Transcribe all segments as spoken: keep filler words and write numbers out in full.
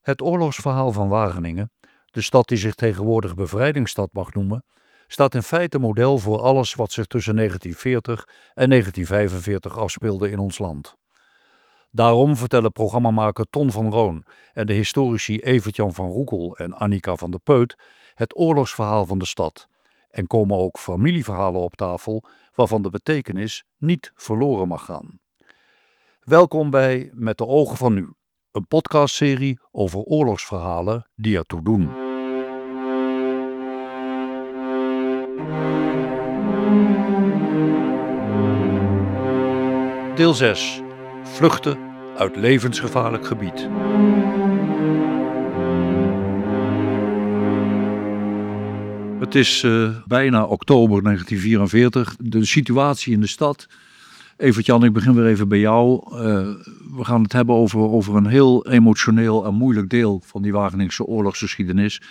Het oorlogsverhaal van Wageningen, de stad die zich tegenwoordig bevrijdingsstad mag noemen, staat in feite model voor alles wat zich tussen negentien veertig en negentien vijfenveertig afspeelde in ons land. Daarom vertellen programmamaker Ton van Roon en de historici Evert-Jan van Roekel en Annika van der Peut het oorlogsverhaal van de stad en komen ook familieverhalen op tafel waarvan de betekenis niet verloren mag gaan. Welkom bij Met de ogen van nu, een podcastserie over oorlogsverhalen die ertoe doen. Deel zes. Vluchten uit levensgevaarlijk gebied. Het is uh, bijna oktober negentien vierenveertig. De situatie in de stad. Evert-Jan, ik begin weer even bij jou. Uh, we gaan het hebben over, over een heel emotioneel en moeilijk deel van die Wageningse oorlogsgeschiedenis.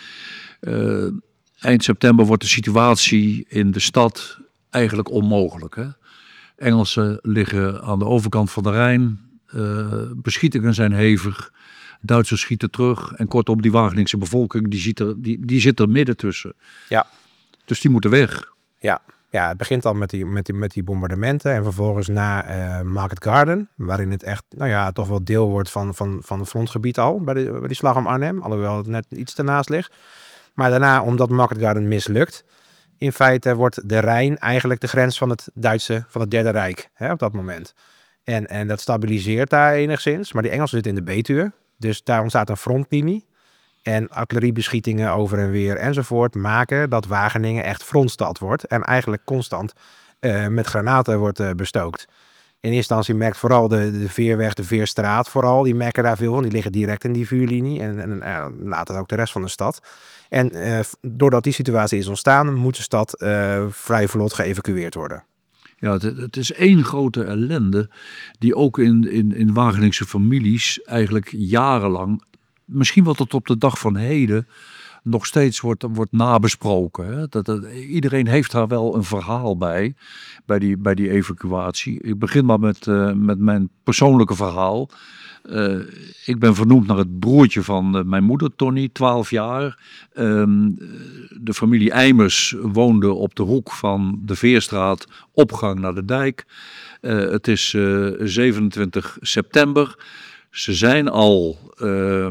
Uh, eind september wordt de situatie in de stad eigenlijk onmogelijk. Hè? Engelsen liggen aan de overkant van de Rijn. Uh, beschietingen zijn hevig. Duitsers schieten terug. En kortom, die Wageningse bevolking die zit er, die, die zit er midden tussen. Ja. Dus die moeten weg. Ja. Ja, het begint al met die, met die, met die bombardementen en vervolgens na uh, Market Garden, waarin het echt, nou ja, toch wel deel wordt van, van, van het frontgebied al, bij, de, bij die slag om Arnhem, alhoewel het net iets ernaast ligt. Maar daarna, omdat Market Garden mislukt, in feite wordt de Rijn eigenlijk de grens van het Duitse, van het Derde Rijk, hè, op dat moment. En, en dat stabiliseert daar enigszins, maar die Engelsen zitten in de Betuwe, dus daar ontstaat een frontlinie. En artilleriebeschietingen over en weer enzovoort maken dat Wageningen echt frontstad wordt. En eigenlijk constant uh, met granaten wordt uh, bestookt. In eerste instantie merkt vooral de, de Veerweg, de Veerstraat vooral. Die merken daar veel van. Die liggen direct in die vuurlinie. En, en uh, later ook de rest van de stad. En uh, doordat die situatie is ontstaan, moet de stad uh, vrij vlot geëvacueerd worden. Ja, het, het is één grote ellende die ook in, in, in Wageningse families eigenlijk jarenlang, misschien wel tot op de dag van heden, nog steeds wordt, wordt nabesproken. Hè? Dat, dat, iedereen heeft daar wel een verhaal bij, bij die, bij die evacuatie. Ik begin maar met, uh, met mijn persoonlijke verhaal. Uh, ik ben vernoemd naar het broertje van uh, mijn moeder, Tony, twaalf jaar. Um, de familie Eimers woonde op de hoek van de Veerstraat, opgang naar de dijk. Uh, het is uh, zevenentwintig september. Ze zijn al uh,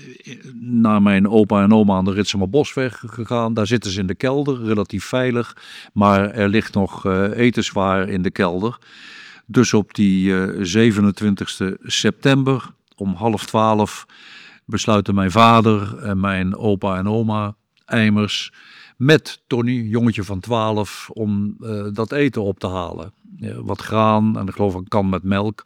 naar mijn opa en oma aan de Ritsemerbosweg gegaan. Daar zitten ze in de kelder, relatief veilig. Maar er ligt nog uh, etenswaar in de kelder. Dus op die uh, zevenentwintigste september om half twaalf besluiten mijn vader en mijn opa en oma Eimers met Tony, jongetje van twaalf, om uh, dat eten op te halen. Ja, wat graan en ik geloof een kan met melk.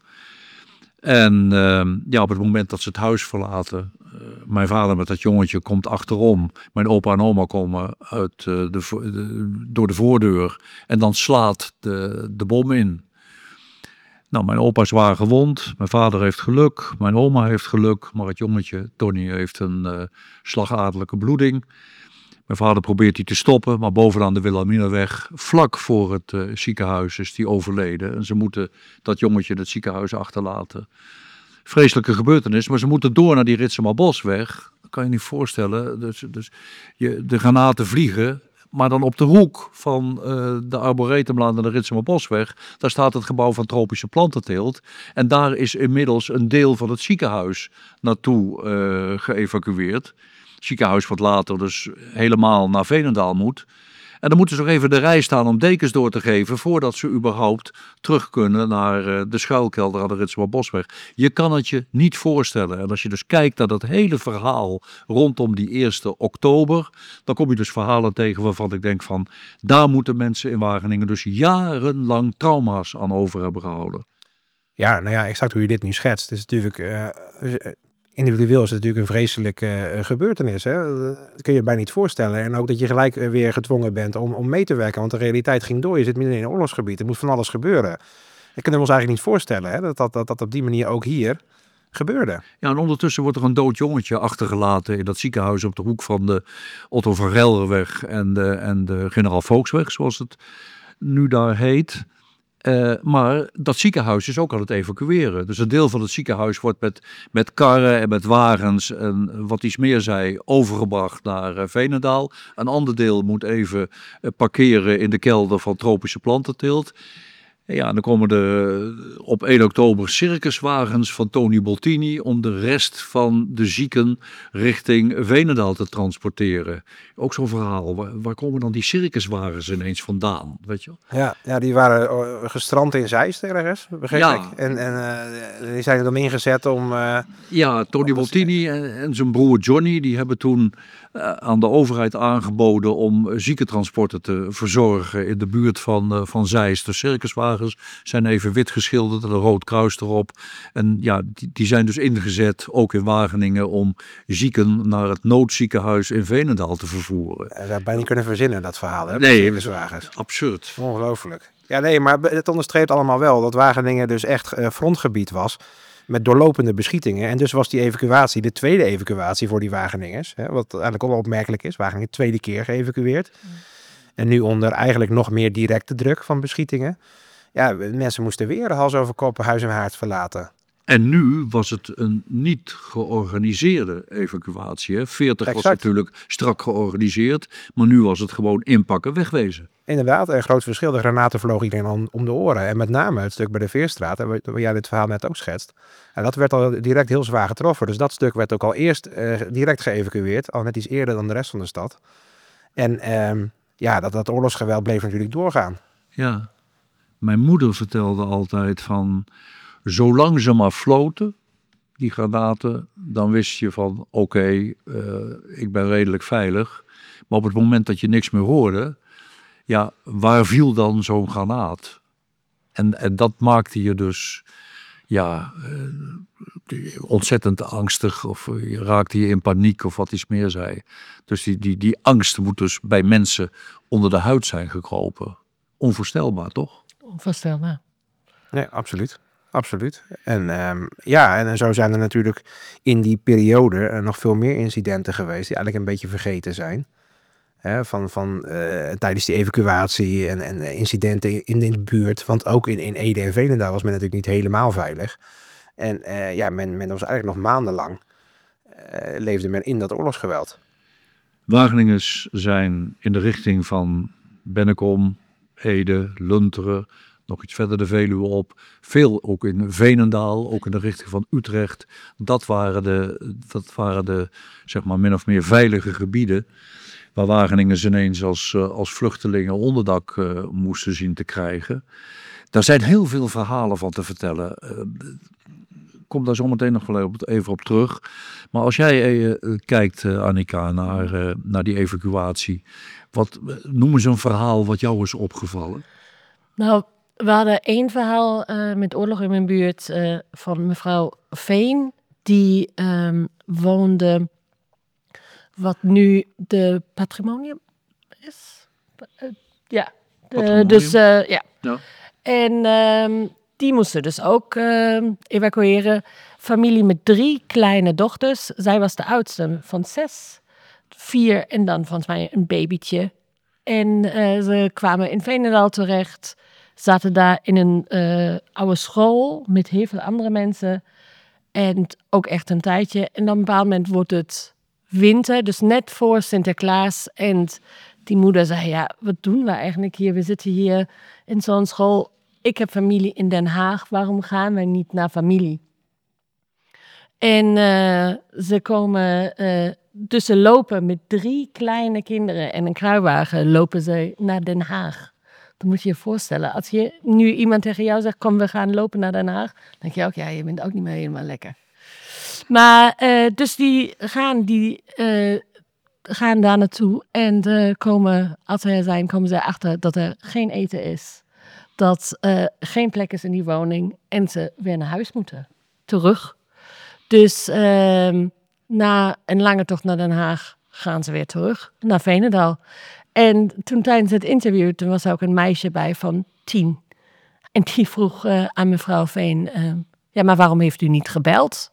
En uh, ja, op het moment dat ze het huis verlaten, uh, mijn vader met dat jongetje komt achterom. Mijn opa en oma komen uit, uh, de, de, door de voordeur en dan slaat de, de bom in. Nou, mijn opa is zwaar gewond, mijn vader heeft geluk, mijn oma heeft geluk, maar het jongetje, Tony, heeft een uh, slagadelijke bloeding. Mijn vader probeert die te stoppen, maar bovenaan de Wilhelminaweg, vlak voor het uh, ziekenhuis, is die overleden. En ze moeten dat jongetje in het ziekenhuis achterlaten. Vreselijke gebeurtenis, maar ze moeten door naar die Ritsemerbosweg. Dat kan je niet voorstellen. Dus, dus je, de granaten vliegen, maar dan op de hoek van uh, de Arboretumlaan en de Ritsemerbosweg, daar staat het gebouw van tropische plantenteelt. En daar is inmiddels een deel van het ziekenhuis naartoe uh, geëvacueerd. Ziekenhuis wat later dus helemaal naar Veenendaal moet. En dan moeten ze nog even de rij staan om dekens door te geven voordat ze überhaupt terug kunnen naar uh, de schuilkelder aan de Ritsemerbosweg. Je kan het je niet voorstellen. En als je dus kijkt naar dat hele verhaal rondom die eerste oktober, dan kom je dus verhalen tegen waarvan ik denk van, daar moeten mensen in Wageningen dus jarenlang trauma's aan over hebben gehouden. Ja, nou ja, exact hoe je dit nu schetst. Het is natuurlijk Uh, individueel is het natuurlijk een vreselijke uh, gebeurtenis. Hè? Dat kun je je bijna niet voorstellen. En ook dat je gelijk uh, weer gedwongen bent om, om mee te werken. Want de realiteit ging door. Je zit midden in een oorlogsgebied. Er moet van alles gebeuren. Dat kunnen we ons eigenlijk niet voorstellen. Hè? Dat, dat, dat dat op die manier ook hier gebeurde. Ja, en ondertussen wordt er een dood jongetje achtergelaten in dat ziekenhuis op de hoek van de Otto van Gelderweg en de, en de Generaal Volksweg, zoals het nu daar heet. Uh, maar dat ziekenhuis is ook aan het evacueren. Dus een deel van het ziekenhuis wordt met, met karren en met wagens en wat iets meer zei, overgebracht naar uh, Veenendaal. Een ander deel moet even uh, parkeren in de kelder van tropische plantenteelt. En ja, dan komen er op één oktober circuswagens van Tony Boltini om de rest van de zieken richting Veenendaal te transporteren. Ook zo'n verhaal. Waar, waar komen dan die circuswagens ineens vandaan? Weet je wel? Ja, ja, die waren gestrand in Zeist ergens, begreep ja. ik. En, en uh, die zijn er dan ingezet om... Uh, ja, Tony Boltini en, en zijn broer Johnny, die hebben toen uh, aan de overheid aangeboden om ziekentransporten te verzorgen in de buurt van, uh, van Zeist. De circuswagens zijn even wit geschilderd en een rood kruis erop. En ja, die, die zijn dus ingezet, ook in Wageningen, om zieken naar het noodziekenhuis in Veenendaal te vervoeren. Dat had bijna niet kunnen verzinnen, dat verhaal, hè? Nee, circuswagens. Absurd. Ongelooflijk. Ja, nee, maar het onderstreept allemaal wel dat Wageningen dus echt uh, frontgebied was met doorlopende beschietingen. En dus was die evacuatie, de tweede evacuatie voor die Wageningers, hè, wat eigenlijk ook wel opmerkelijk is. Wageningen tweede keer geëvacueerd. Mm. En nu onder eigenlijk nog meer directe druk van beschietingen. Ja, mensen moesten weer hals over kop huis en haard verlaten. En nu was het een niet georganiseerde evacuatie. Hè? veertig exact. Was natuurlijk strak georganiseerd, maar nu was het gewoon inpakken, wegwezen. Inderdaad, een groot verschil. De granaten vlogen iedereen om, om de oren. En met name het stuk bij de Veerstraat, waar jij dit verhaal net ook schetst. En dat werd al direct heel zwaar getroffen. Dus dat stuk werd ook al eerst uh, direct geëvacueerd, al net iets eerder dan de rest van de stad. En um, ja, dat, dat oorlogsgeweld bleef natuurlijk doorgaan. Ja, mijn moeder vertelde altijd van, zolang ze maar floten, die granaten, dan wist je van oké, okay, uh, ik ben redelijk veilig. Maar op het moment dat je niks meer hoorde, ja, waar viel dan zo'n granaat? En, en dat maakte je dus ja, uh, ontzettend angstig of je raakte je in paniek of wat iets meer zei. Dus die, die, die angst moet dus bij mensen onder de huid zijn gekropen. Onvoorstelbaar, toch? Onvoorstelbaar. Nee, absoluut. Absoluut. En um, ja, en zo zijn er natuurlijk in die periode uh, nog veel meer incidenten geweest die eigenlijk een beetje vergeten zijn. Hè, van van uh, tijdens die evacuatie en, en incidenten in, in de buurt. Want ook in, in Ede en Veenendaal was men natuurlijk niet helemaal veilig. En uh, ja, men, men was eigenlijk nog maandenlang uh, leefde men in dat oorlogsgeweld. Wageningers zijn in de richting van Bennekom, Ede, Lunteren, nog iets verder de Veluwe op. Veel ook in Veenendaal, ook in de richting van Utrecht. Dat waren de, dat waren de zeg maar min of meer veilige gebieden waar Wageningers ineens als, uh, als vluchtelingen onderdak uh, moesten zien te krijgen. Daar zijn heel veel verhalen van te vertellen. Uh, ik kom daar zometeen nog wel even op terug. Maar als jij uh, kijkt, uh, Annika, naar, uh, naar die evacuatie. Wat, uh, noem eens een verhaal wat jou is opgevallen. Nou, we hadden één verhaal uh, met oorlog in mijn buurt uh, van mevrouw Veen. Die um, woonde wat nu de Patrimonium is. Uh, ja, uh, dus uh, ja. ja. En um, die moesten dus ook uh, evacueren. Familie met drie kleine dochters. Zij was de oudste van zes, vier en dan volgens mij een babytje. En uh, ze kwamen in Veenendaal terecht. Zaten daar in een uh, oude school met heel veel andere mensen. En ook echt een tijdje. En op een bepaald moment wordt het winter, dus net voor Sinterklaas. En die moeder zei, ja, wat doen we eigenlijk hier? We zitten hier in zo'n school. Ik heb familie in Den Haag. Waarom gaan wij niet naar familie? En uh, ze komen, uh, dus ze lopen met drie kleine kinderen en een kruiwagen lopen ze naar Den Haag. Dan moet je je voorstellen, als je nu iemand tegen jou zegt, kom we gaan lopen naar Den Haag. Dan denk je ook, ja, je bent ook niet meer helemaal lekker. Maar uh, dus die gaan, die uh, gaan daar naartoe en uh, komen, als ze er zijn, komen ze erachter dat er geen eten is. Dat uh, geen plek is in die woning en ze weer naar huis moeten. Terug. Dus uh, na een lange tocht naar Den Haag gaan ze weer terug naar Veenendaal. En toen tijdens het interview, toen was er ook een meisje bij van tien. En die vroeg uh, aan mevrouw Veen, uh, ja, maar waarom heeft u niet gebeld?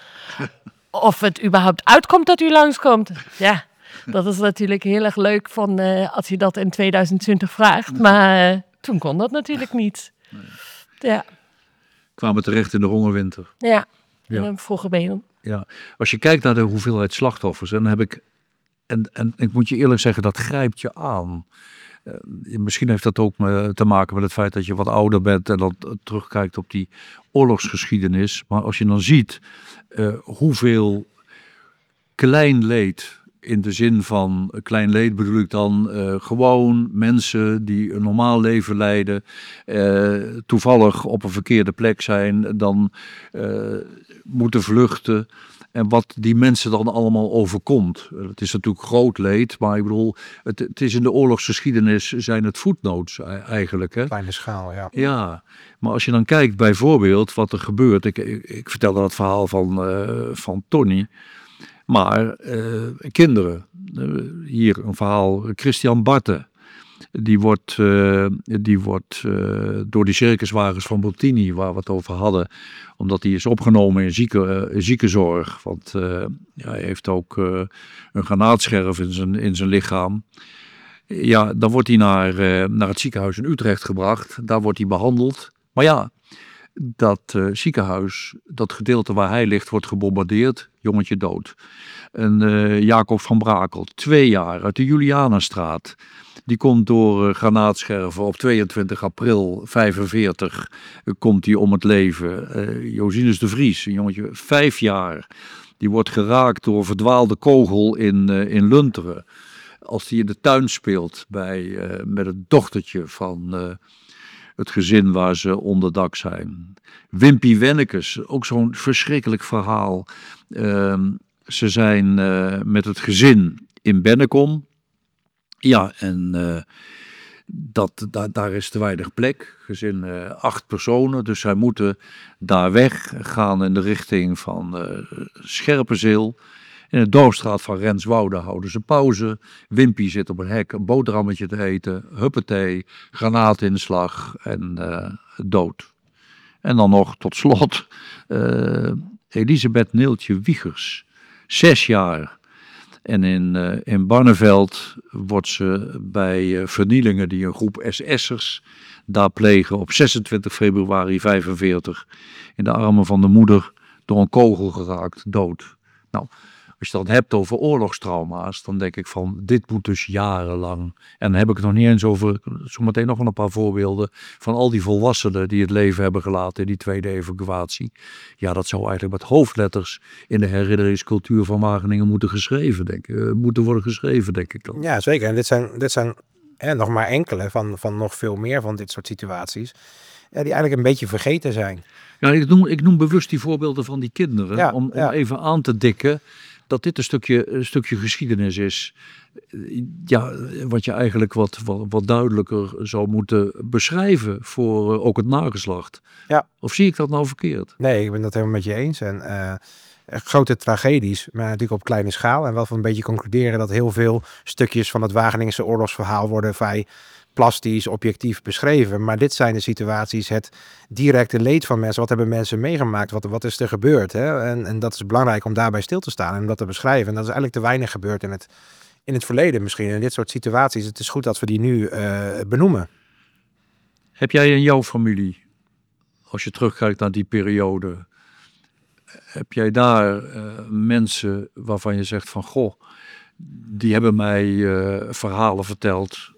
Of het überhaupt uitkomt dat u langskomt? Ja, dat is natuurlijk heel erg leuk van, uh, als je dat in tweeduizend twintig vraagt. Maar uh, toen kon dat natuurlijk niet. Ja, Kwamen terecht in de hongerwinter. ja. Ja. En een vroege benen. Ja. Als je kijkt naar de hoeveelheid slachtoffers, en dan heb ik, en, en ik moet je eerlijk zeggen, dat grijpt je aan. Uh, misschien heeft dat ook me, te maken met het feit dat je wat ouder bent en dan uh, terugkijkt op die oorlogsgeschiedenis. Maar als je dan ziet uh, hoeveel klein leed, in de zin van uh, klein leed bedoel ik dan uh, gewoon mensen die een normaal leven leiden, uh, toevallig op een verkeerde plek zijn, dan uh, moeten vluchten. En wat die mensen dan allemaal overkomt. Het is natuurlijk groot leed, maar ik bedoel, het, het is in de oorlogsgeschiedenis zijn het voetnotes eigenlijk. Hè? Kleine schaal, ja. Ja, maar als je dan kijkt bijvoorbeeld wat er gebeurt. Ik, ik, ik vertelde dat verhaal van, uh, van Tony. Maar uh, kinderen, uh, hier een verhaal, Christian Barthe. Die wordt, uh, die wordt uh, door die circuswagens van Bottini, waar we het over hadden, omdat hij is opgenomen in zieke, uh, ziekenzorg. Want uh, ja, hij heeft ook uh, een granaatscherf in zijn, in zijn lichaam. Ja, dan wordt hij naar, uh, naar het ziekenhuis in Utrecht gebracht. Daar wordt hij behandeld. Maar ja, dat uh, ziekenhuis, dat gedeelte waar hij ligt, wordt gebombardeerd. Jongetje dood. En uh, Jacob van Brakel, twee jaar, uit de Julianastraat. Die komt door uh, granaatscherven op tweeëntwintig april vijfenveertig uh, komt hij om het leven. Uh, Josinus de Vries, een jongetje vijf jaar. Die wordt geraakt door een verdwaalde kogel in, uh, in Lunteren. Als hij in de tuin speelt bij, uh, met het dochtertje van uh, het gezin waar ze onderdak zijn. Wimpy Wennekes, ook zo'n verschrikkelijk verhaal. Uh, ze zijn uh, met het gezin in Bennekom. Ja, en uh, dat, da, daar is te weinig plek. Gezin uh, acht personen, dus zij moeten daar weg gaan in de richting van uh, Scherpenzeel. In de dorpsstraat van Renswoude houden ze pauze. Wimpy zit op een hek een boterhammetje te eten. Huppatee, granaatinslag en uh, dood. En dan nog tot slot uh, Elisabeth Neeltje Wiegers, zes jaar. En in, uh, in Barneveld wordt ze bij uh, vernielingen die een groep S S'ers daar plegen op zesentwintig februari vijfenveertig in de armen van de moeder door een kogel geraakt, dood. Nou, als je het dan hebt over oorlogstrauma's, dan denk ik van dit moet dus jarenlang. En dan heb ik het nog niet eens over, zometeen nog een paar voorbeelden van al die volwassenen die het leven hebben gelaten in die tweede evacuatie. Ja, dat zou eigenlijk met hoofdletters in de herinneringscultuur van Wageningen moeten geschreven, denk ik. Moeten worden geschreven, denk ik dan. Ja, zeker. En dit zijn, dit zijn eh, nog maar enkele van, van nog veel meer van dit soort situaties, eh, die eigenlijk een beetje vergeten zijn. Ja, ik noem, ik noem bewust die voorbeelden van die kinderen, Ja, om, ja. om even aan te dikken dat dit een stukje, een stukje geschiedenis is. Ja, wat je eigenlijk wat, wat, wat duidelijker zou moeten beschrijven voor uh, ook het nageslacht. Ja. Of zie ik dat nou verkeerd? Nee, ik ben dat helemaal met je eens. En uh, grote tragedies, maar natuurlijk op kleine schaal. En wel van een beetje concluderen dat heel veel stukjes van het Wageningse oorlogsverhaal worden vrij plastisch, objectief beschreven. Maar dit zijn de situaties, het directe leed van mensen. Wat hebben mensen meegemaakt? Wat, wat is er gebeurd? Hè? En, en dat is belangrijk om daarbij stil te staan en om dat te beschrijven. En dat is eigenlijk te weinig gebeurd in het, in het verleden misschien. In dit soort situaties. Het is goed dat we die nu uh, benoemen. Heb jij in jouw familie, als je terugkijkt naar die periode, heb jij daar uh, mensen waarvan je zegt van, goh, die hebben mij uh, verhalen verteld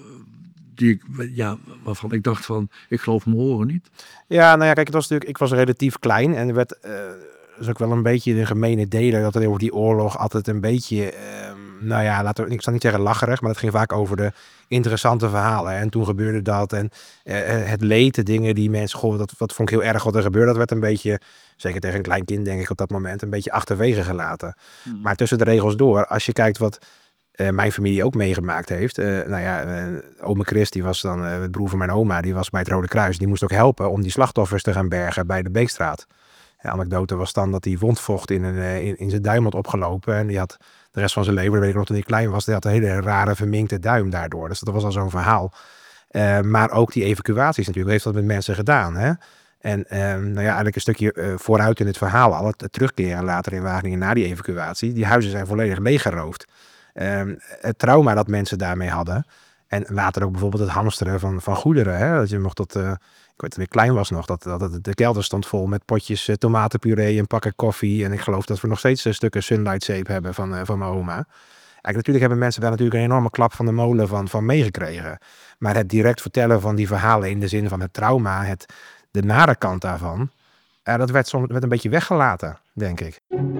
die ik, ja, waarvan ik dacht van, ik geloof mijn oren niet. Ja, nou ja, kijk, het was natuurlijk, ik was relatief klein en er werd, uh, is ook wel een beetje de gemene deler dat er over die oorlog altijd een beetje, uh, nou ja, laten we, ik zal niet zeggen lacherig, maar het ging vaak over de interessante verhalen. Hè? En toen gebeurde dat en uh, het leed, de dingen die mensen, goh, dat, dat vond ik heel erg wat er gebeurde, dat werd een beetje, zeker tegen een klein kind denk ik op dat moment, een beetje achterwege gelaten. Hmm. Maar tussen de regels door, als je kijkt wat Uh, mijn familie ook meegemaakt heeft. Uh, nou ja, uh, ome Chris, die was dan uh, het broer van mijn oma, die was bij het Rode Kruis. Die moest ook helpen om die slachtoffers te gaan bergen bij de Beekstraat. De anekdote was dan dat hij wondvocht in, een, uh, in, in zijn duim had opgelopen. En die had de rest van zijn leven, weet ik nog toen hij klein was, die had een hele rare verminkte duim daardoor. Dus dat was al zo'n verhaal. Uh, maar ook die evacuaties natuurlijk, heeft dat met mensen gedaan. Hè? En uh, nou ja, eigenlijk een stukje uh, vooruit in het verhaal al, het, het terugkeren later in Wageningen na die evacuatie. Die huizen zijn volledig leeggeroofd. Um, het trauma dat mensen daarmee hadden. En later ook bijvoorbeeld het hamsteren van, van goederen. Hè? Dat je nog tot, uh, ik weet toen ik klein was nog, dat, dat de kelder stond vol met potjes uh, tomatenpuree en pakken koffie. En ik geloof dat we nog steeds uh, stukken Sunlight zeep hebben van, uh, van mijn oma. Eigenlijk, natuurlijk hebben mensen daar natuurlijk een enorme klap van de molen van, van meegekregen. Maar het direct vertellen van die verhalen in de zin van het trauma, het, de nare kant daarvan, uh, dat werd soms werd een beetje weggelaten, denk ik.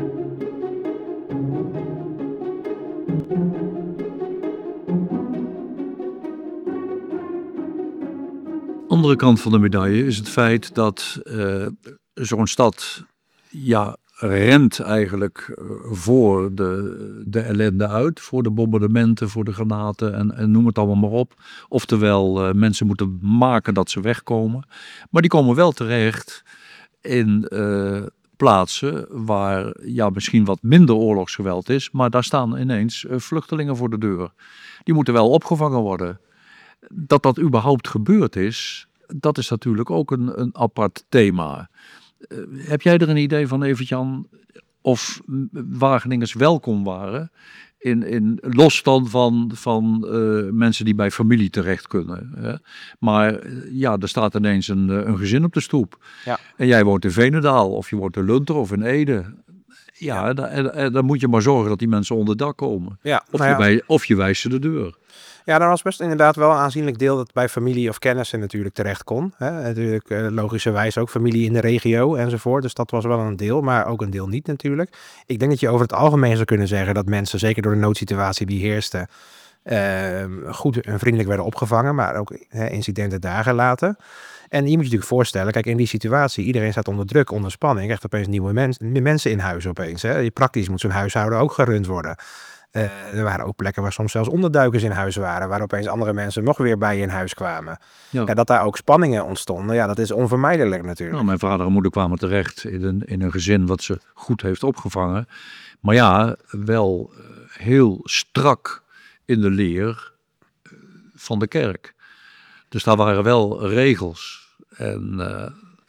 Andere kant van de medaille is het feit dat uh, zo'n stad ja, rent eigenlijk voor de, de ellende uit. Voor de bombardementen, voor de granaten en, en noem het allemaal maar op. Oftewel, uh, mensen moeten maken dat ze wegkomen. Maar die komen wel terecht in uh, plaatsen waar ja, misschien wat minder oorlogsgeweld is. Maar daar staan ineens uh, vluchtelingen voor de deur. Die moeten wel opgevangen worden. Dat dat überhaupt gebeurd is, dat is natuurlijk ook een, een apart thema. Uh, heb jij er een idee van, Evert-Jan, of Wageningers welkom waren? In, in, los dan van, van uh, mensen die bij familie terecht kunnen. Hè? Maar uh, ja, er staat ineens een, een gezin op de stoep. Ja. En jij woont in Veenendaal, of je woont in Lunter of in Ede. Ja, ja. Dan, dan moet je maar zorgen dat die mensen onder dak komen. Ja, of, nou ja. je bij, of je wijst ze de deur. Ja, daar was best inderdaad wel een aanzienlijk deel dat bij familie of kennissen natuurlijk terecht kon. Hè? Natuurlijk uh, logischerwijs ook familie in de regio enzovoort. Dus dat was wel een deel, maar ook een deel niet natuurlijk. Ik denk dat je over het algemeen zou kunnen zeggen dat mensen, zeker door de noodsituatie die heerste, uh, goed en vriendelijk werden opgevangen, maar ook hè, incidenten daar gelaten. En je moet je natuurlijk voorstellen, kijk, in die situatie, iedereen staat onder druk, onder spanning, echt opeens nieuwe mens, mensen in huis opeens. Hè? Praktisch moet zo'n huishouden ook gerund worden. Uh, er waren ook plekken waar soms zelfs onderduikers in huis waren, waar opeens andere mensen nog weer bij je in huis kwamen. Ja. Ja, dat daar ook spanningen ontstonden, ja, dat is onvermijdelijk natuurlijk. Nou, mijn vader en moeder kwamen terecht in een, in een gezin wat ze goed heeft opgevangen. Maar ja, wel uh, heel strak in de leer uh, van de kerk. Dus daar waren wel regels. En uh,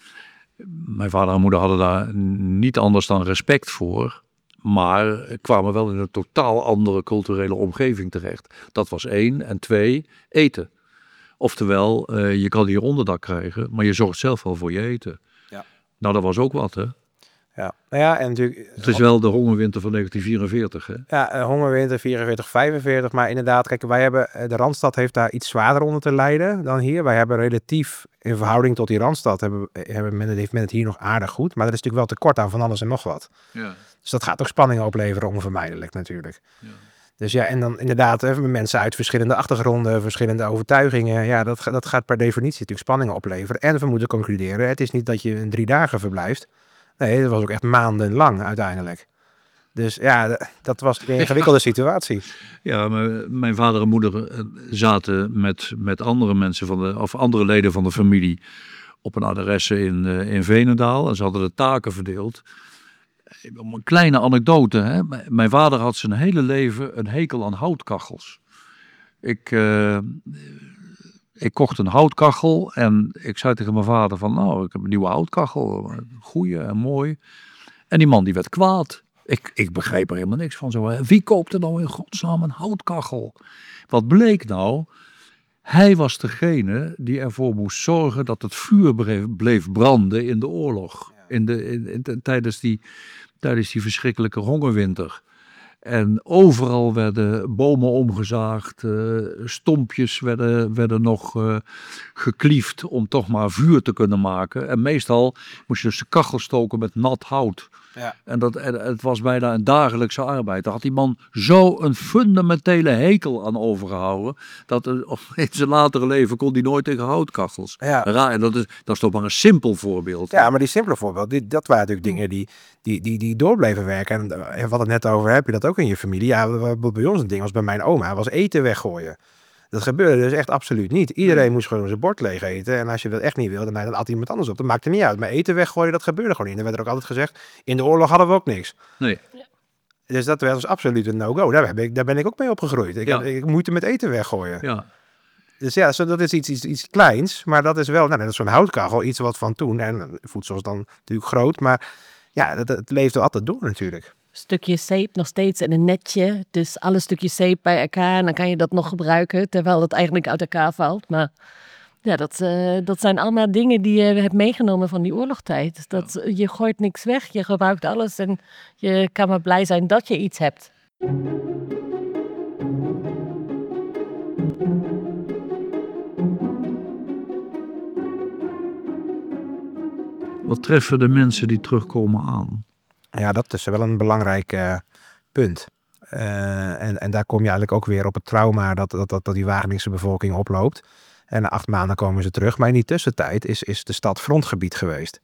mijn vader en moeder hadden daar niet anders dan respect voor. Maar kwamen wel in een totaal andere culturele omgeving terecht. Dat was één. En twee, eten. Oftewel, uh, je kan hier onderdak krijgen, maar je zorgt zelf wel voor je eten. Ja. Nou, dat was ook wat, hè? Ja, nou ja, en natuurlijk... Het is wel de hongerwinter van negentien vierenveertig, hè? Ja, uh, hongerwinter vierenveertig, vijfenveertig. Maar inderdaad, kijk, wij hebben... De Randstad heeft daar iets zwaarder onder te lijden dan hier. Wij hebben relatief, in verhouding tot die Randstad, hebben, hebben men, heeft men het hier nog aardig goed. Maar er is natuurlijk wel tekort aan van alles en nog wat. Ja. Dus dat gaat ook spanningen opleveren, onvermijdelijk natuurlijk. Ja. Dus ja, en dan inderdaad hebben mensen uit verschillende achtergronden, verschillende overtuigingen. Ja, dat, dat gaat per definitie natuurlijk spanningen opleveren. En we moeten concluderen, het is niet dat je een drie dagen verblijft. Nee, dat was ook echt maandenlang uiteindelijk. Dus ja, dat was een ingewikkelde situatie. Ja, mijn, mijn vader en moeder zaten met, met andere mensen van de, of andere leden van de familie op een adresse in, uh, in Veenendaal. En ze hadden de taken verdeeld. Een kleine anekdote, hè? Mijn vader had zijn hele leven een hekel aan houtkachels. Ik, uh, ik kocht een houtkachel en ik zei tegen mijn vader van, nou, ik heb een nieuwe houtkachel, goeie en mooi. En die man die werd kwaad. Ik, ik begreep er helemaal niks van. Zo, wie koopt er nou in godsnaam een houtkachel? Wat bleek nou? Hij was degene die ervoor moest zorgen dat het vuur bleef, bleef branden in de oorlog. In de, in, in, tijdens, die, tijdens die verschrikkelijke hongerwinter. En overal werden bomen omgezaagd, uh, stompjes werden, werden nog uh, gekliefd om toch maar vuur te kunnen maken. En meestal moest je dus de kachel stoken met nat hout. Ja. En, dat, en het was bijna een dagelijkse arbeid. Daar had die man zo een fundamentele hekel aan overgehouden, dat er, in zijn latere leven kon hij nooit tegen houtkachels. Ja. Raar, en dat is, dat is toch maar een simpel voorbeeld. Ja, maar die simpele voorbeeld, die, dat waren natuurlijk dingen die, die, die, die door bleven werken. En, en we hadden het net over, heb je dat ook in je familie? Ja, bij ons een ding was bij mijn oma, was eten weggooien. Dat gebeurde dus echt absoluut niet. Iedereen moest gewoon zijn bord leeg eten. En als je dat echt niet wilde, dan had iemand anders op. Dat maakte niet uit. Maar eten weggooien, dat gebeurde gewoon niet. En er werd er ook altijd gezegd, in de oorlog hadden we ook niks. Nee. Dus dat was dus absoluut een no-go. Daar ben ik, daar ben ik ook mee opgegroeid. Ik, ja. ik, ik moeite met eten weggooien. Ja. Dus ja, zo, dat is iets, iets, iets kleins. Maar dat is wel, nou, dat is zo'n houtkachel, iets wat van toen. En voedsel is dan natuurlijk groot. Maar ja, dat, het leefde altijd door natuurlijk. stukje zeep nog steeds in een netje. Dus alle stukjes zeep bij elkaar en dan kan je dat nog gebruiken, terwijl het eigenlijk uit elkaar valt. Maar ja, dat, uh, dat zijn allemaal dingen die je hebt meegenomen van die oorlogstijd. Dat, uh, je gooit niks weg, je gebruikt alles en je kan maar blij zijn dat je iets hebt. Wat treffen de mensen die terugkomen aan? Ja, dat is wel een belangrijk uh, punt. Uh, en, en daar kom je eigenlijk ook weer op het trauma dat, dat, dat, dat die Wageningse bevolking oploopt. En na acht maanden komen ze terug. Maar in die tussentijd is, is de stad frontgebied geweest.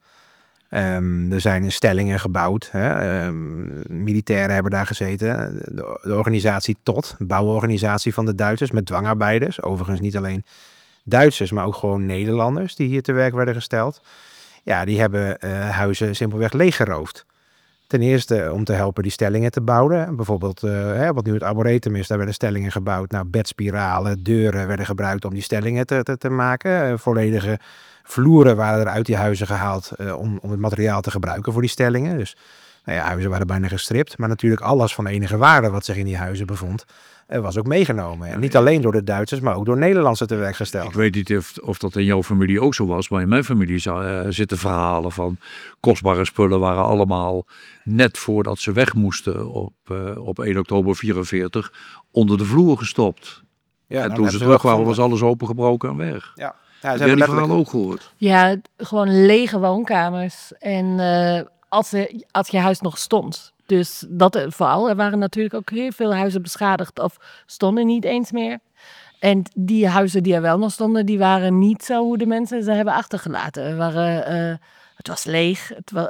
Um, er zijn stellingen gebouwd. Hè. Um, militairen hebben daar gezeten. De, de organisatie T O T, de bouworganisatie van de Duitsers met dwangarbeiders. Overigens niet alleen Duitsers, maar ook gewoon Nederlanders die hier te werk werden gesteld. Ja, die hebben uh, huizen simpelweg leeggeroofd. Ten eerste om te helpen die stellingen te bouwen. Bijvoorbeeld, uh, hè, wat nu het arboretum is, daar werden stellingen gebouwd. Nou, bedspiralen, deuren werden gebruikt om die stellingen te, te, te maken. Uh, volledige vloeren waren er uit die huizen gehaald uh, om, om het materiaal te gebruiken voor die stellingen. Dus nou ja, huizen waren bijna gestript. Maar natuurlijk alles van enige waarde wat zich in die huizen bevond, uh, was ook meegenomen. En niet alleen door de Duitsers, maar ook door Nederlandse te werk gesteld. Ik weet niet of, of dat in jouw familie ook zo was, maar in mijn familie uh, zitten verhalen van kostbare spullen waren allemaal net voordat ze weg moesten op, uh, op één oktober vierenveertig onder de vloer gestopt. Ja, en nou, toen ze terug waren was alles opengebroken en weg. Ja. Ja, heb jij die verhalen ook gehoord? Ja, gewoon lege woonkamers. En uh, als, er, als je huis nog stond. Dus dat vooral. Er waren natuurlijk ook heel veel huizen beschadigd of stonden niet eens meer. En die huizen die er wel nog stonden, die waren niet zo hoe de mensen ze hebben achtergelaten. Er waren, uh, het was leeg. Het was,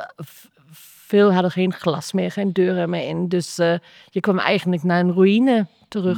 veel hadden geen glas meer, geen deuren meer in. Dus uh, je kwam eigenlijk naar een ruïne terug.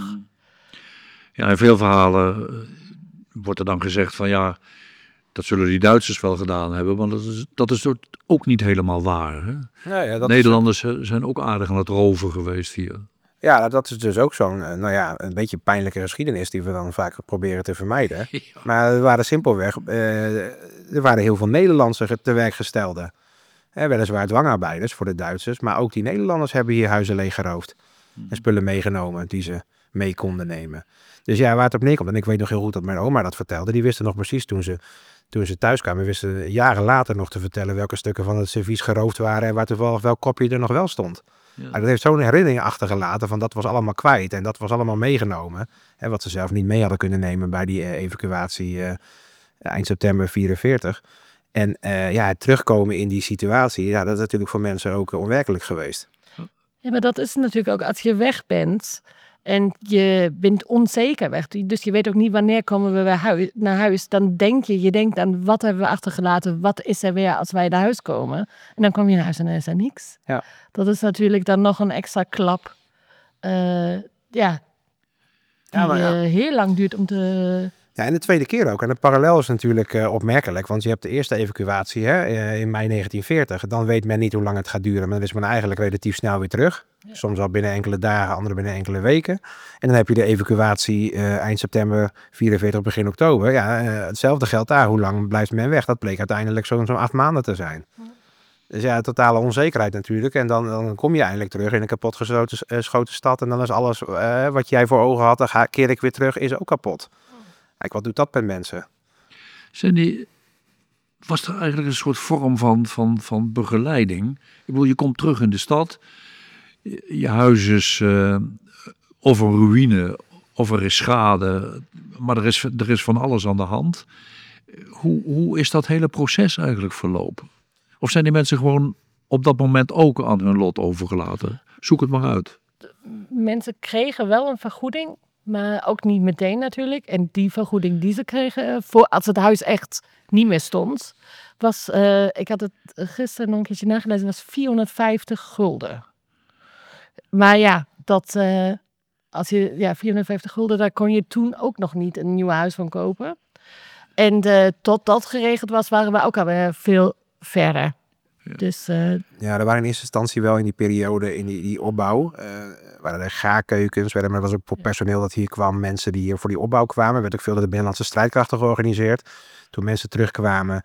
Ja, in veel verhalen wordt er dan gezegd van ja, dat zullen die Duitsers wel gedaan hebben. Want dat is, dat is ook niet helemaal waar. Hè? Ja, ja, dat Nederlanders is... zijn ook aardig aan het roven geweest hier. Ja, dat is dus ook zo'n, nou ja, een beetje pijnlijke geschiedenis die we dan vaak proberen te vermijden. Ja. Maar er waren simpelweg, uh, er waren heel veel Nederlandse te werk gestelden. Eh, weliswaar dwangarbeiders voor de Duitsers, maar ook die Nederlanders hebben hier huizen leeggeroofd. Hmm. En spullen meegenomen die ze mee konden nemen. Dus ja, waar het op neerkomt, en ik weet nog heel goed dat mijn oma dat vertelde, die wisten nog precies toen ze, toen ze thuis kwamen, wisten jaren later nog te vertellen welke stukken van het servies geroofd waren en waar toevallig welk kopje er nog wel stond. Ja. Dat heeft zo'n herinnering achtergelaten van dat was allemaal kwijt en dat was allemaal meegenomen. Hè, wat ze zelf niet mee hadden kunnen nemen bij die uh, evacuatie uh, eind september vierenveertig. En uh, ja, het terugkomen in die situatie, ja, dat is natuurlijk voor mensen ook uh, onwerkelijk geweest. Ja, maar dat is natuurlijk ook als je weg bent en je bent onzeker weg. Dus je weet ook niet wanneer komen we weer hui- naar huis. Dan denk je, je denkt aan wat hebben we achtergelaten, wat is er weer als wij naar huis komen. En dan kom je naar huis en er is er niks. Ja. Dat is natuurlijk dan nog een extra klap. Uh, ja, die ja, ja. Uh, heel lang duurt om te... Ja, en de tweede keer ook. En de parallel is natuurlijk uh, opmerkelijk, want je hebt de eerste evacuatie hè, uh, in mei negentien veertig. Dan weet men niet hoe lang het gaat duren, maar dan is men eigenlijk relatief snel weer terug. Ja. Soms al binnen enkele dagen, andere binnen enkele weken. En dan heb je de evacuatie uh, eind september vierenveertig, begin oktober. Ja, uh, hetzelfde geldt daar. Hoe lang blijft men weg? Dat bleek uiteindelijk zo'n zo'n acht maanden te zijn. Ja. Dus ja, totale onzekerheid natuurlijk. En dan, dan kom je eindelijk terug in een kapotgeschoten uh, schoten stad. En dan is alles uh, wat jij voor ogen had, dan ga, keer ik weer terug, is ook kapot. Kijk, wat doet dat met mensen? Sandy, was er eigenlijk een soort vorm van, van, van begeleiding? Ik bedoel, je komt terug in de stad. Je huis is uh, of een ruïne, of er is schade. Maar er is, er is van alles aan de hand. Hoe, hoe is dat hele proces eigenlijk verlopen? Of zijn die mensen gewoon op dat moment ook aan hun lot overgelaten? Zoek het maar uit. Mensen kregen wel een vergoeding. Maar ook niet meteen natuurlijk. En die vergoeding die ze kregen, voor als het huis echt niet meer stond, was, uh, ik had het gisteren nog een keertje nagelezen, was vierhonderdvijftig gulden. Maar ja, dat, uh, als je, ja, vierhonderdvijftig gulden, daar kon je toen ook nog niet een nieuw huis van kopen. En uh, tot dat geregeld was, waren we ook alweer veel verder. Ja. Dus, uh, ja, er waren in eerste instantie wel in die periode, in die, die opbouw, uh, waren er gaarkeukens, maar er was ook voor personeel dat hier kwam, mensen die hier voor die opbouw kwamen. Er werd ook veel door de Binnenlandse Strijdkrachten georganiseerd. Toen mensen terugkwamen,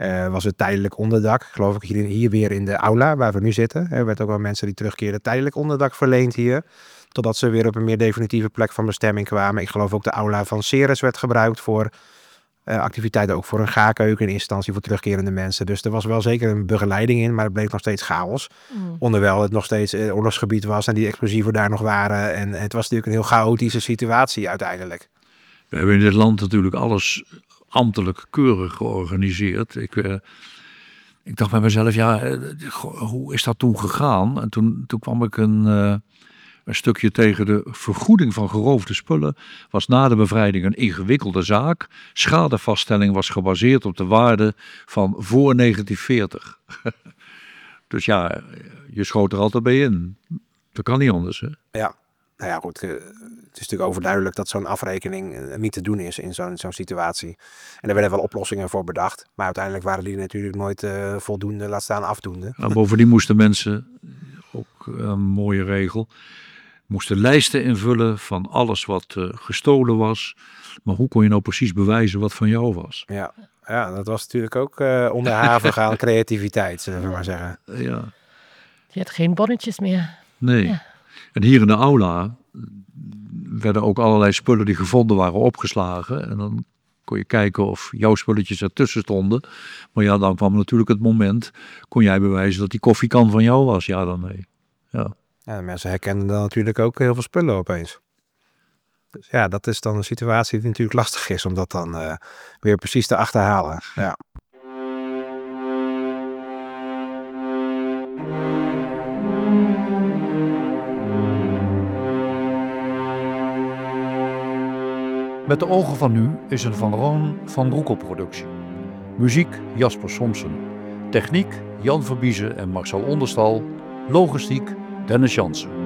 Uh, was het tijdelijk onderdak. Geloof ik hier, hier weer in de aula waar we nu zitten. Er werd ook wel mensen die terugkeerden tijdelijk onderdak verleend hier. Totdat ze weer op een meer definitieve plek van bestemming kwamen. Ik geloof ook de aula van Ceres werd gebruikt voor uh, activiteiten. Ook voor een gaarkeuken in instantie voor terugkerende mensen. Dus er was wel zeker een begeleiding in. Maar het bleef nog steeds chaos. Mm. Onderwijl het nog steeds uh, oorlogsgebied was. En die explosieven daar nog waren. En het was natuurlijk een heel chaotische situatie uiteindelijk. We hebben in dit land natuurlijk alles ambtelijk keurig georganiseerd. Ik, uh, ik dacht bij mezelf, ja, uh, hoe is dat toen gegaan? En toen, toen kwam ik een, uh, een stukje tegen de vergoeding van geroofde spullen. Was na de bevrijding een ingewikkelde zaak. Schadevaststelling was gebaseerd op de waarde van voor negentien veertig. Dus ja, je schoot er altijd bij in. Dat kan niet anders, hè? Ja. Nou ja, goed, uh, het is natuurlijk overduidelijk dat zo'n afrekening uh, niet te doen is in zo'n zo'n situatie. En er werden wel oplossingen voor bedacht, maar uiteindelijk waren die natuurlijk nooit uh, voldoende, laat staan afdoende. En bovendien moesten mensen, ook een mooie regel, moesten lijsten invullen van alles wat uh, gestolen was. Maar hoe kon je nou precies bewijzen wat van jou was? Ja, ja dat was natuurlijk ook uh, onderhavig aan creativiteit, zullen we maar zeggen. Ja. Je had geen bonnetjes meer. Nee. Ja. En hier in de aula werden ook allerlei spullen die gevonden waren opgeslagen. En dan kon je kijken of jouw spulletjes ertussen stonden. Maar ja, dan kwam natuurlijk het moment, kon jij bewijzen dat die koffiekan van jou was? Ja, dan nee. Ja. Ja, de mensen herkenden dan natuurlijk ook heel veel spullen opeens. Dus ja, dat is dan een situatie die natuurlijk lastig is om dat dan uh, weer precies te achterhalen. Ja. Met de ogen van nu is een Van Roon van Roekel productie. Muziek Jasper Somsen. Techniek Jan Verbiezen en Marcel Onderstal. Logistiek Dennis Jansen.